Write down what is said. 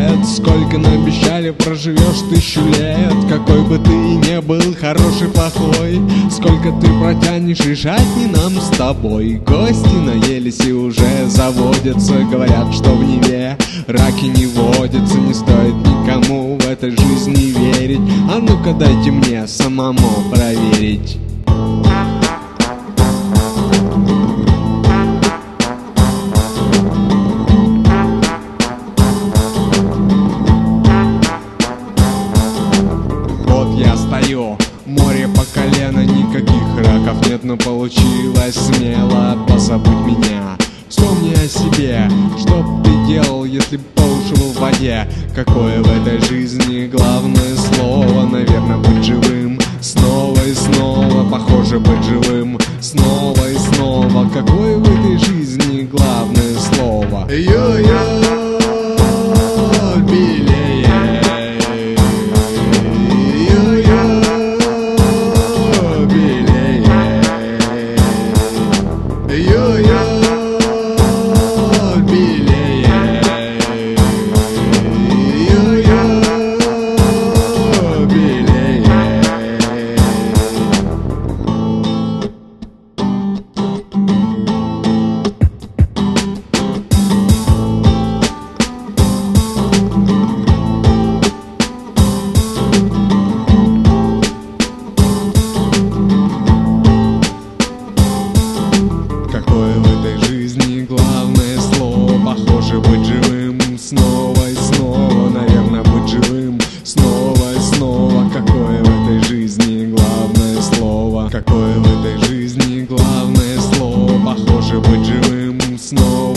лет. Сколько наобещали, проживешь 1000 лет. Какой бы ты ни был, хороший, плохой, сколько ты протянешь, решать не нам с тобой. Гости наелись и уже заводятся, говорят, что в Неве раки не водятся. Не стоит никому в этой жизни верить, а ну-ка дайте мне самому проверить. Я стою, море по колено, никаких раков нет, но получилось смело. Позабудь меня, вспомни о себе, что б ты делал, если б по уши был в воде. Какое в этой жизни главное слово? Наверное, быть живым снова и снова. Похоже, быть живым снова и снова. Какое в этой жизни главное слово? Йо-йо! Какое в этой жизни главное слово? Похоже, быть живым снова и снова. Наверное, быть живым снова и снова. Какое в этой жизни главное слово? Какое в этой жизни главное слово? Похоже, быть живым снова